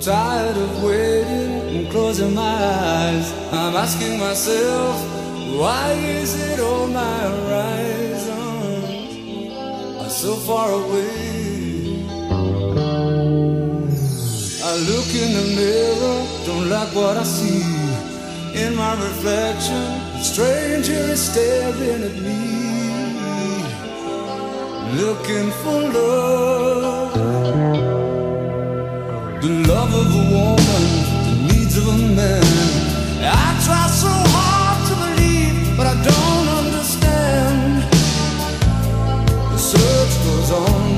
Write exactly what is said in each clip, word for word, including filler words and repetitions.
tired of waiting and closing my eyes. I'm asking myself, why is it all my horizons are so far away? I look in the mirror, don't like what I see. In my reflection, a stranger is staring at me, looking for love. The love of a woman, the needs of a man. I try so hard to believe, but I don't understand. The search goes on,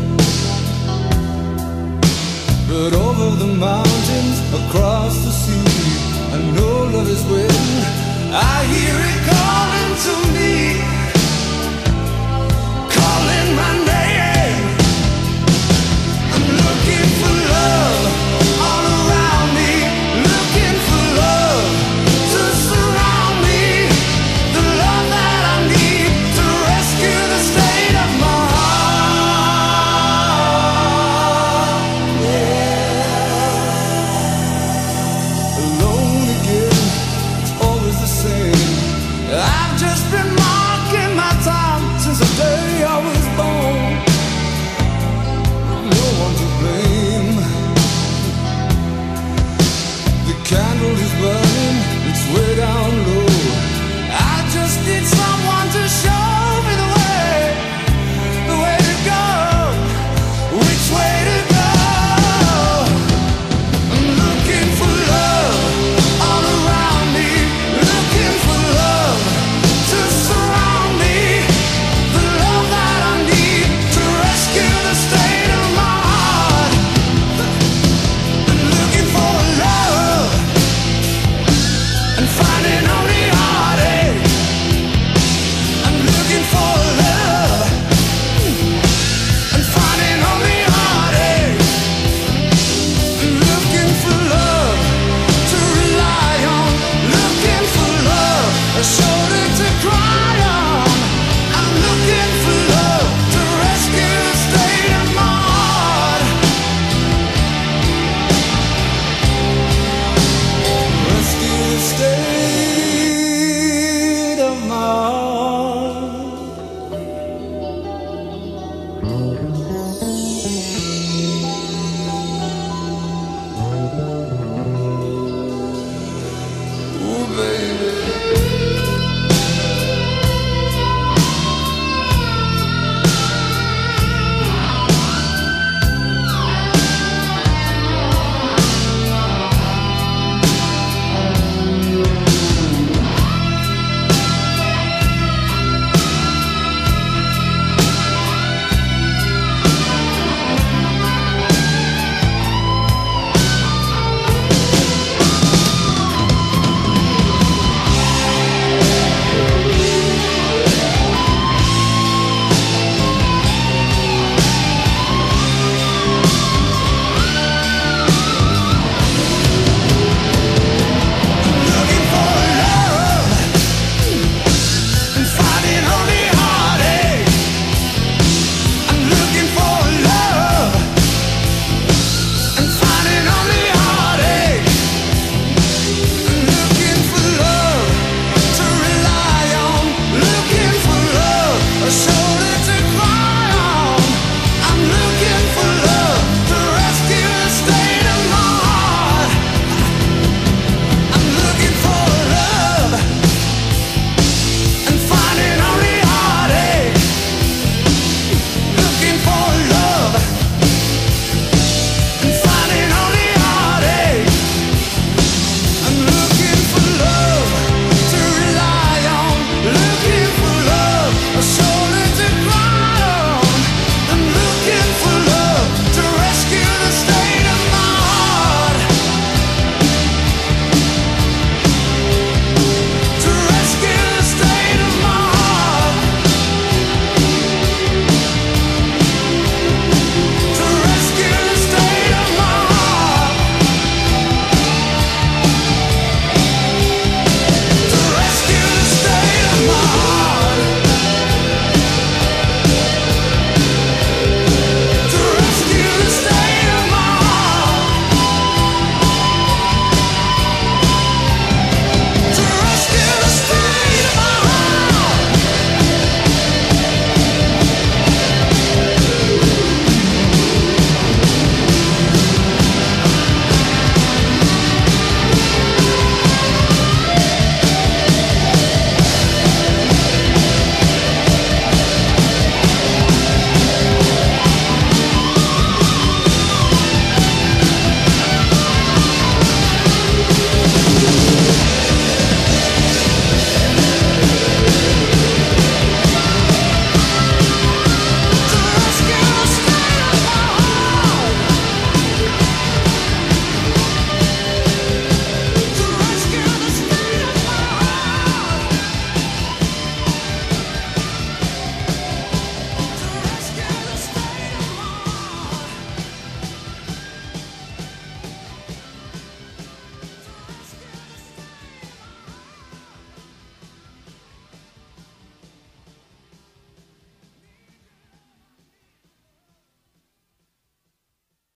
but over the mountains, across the sea, I know love is waiting. I hear it calling to me.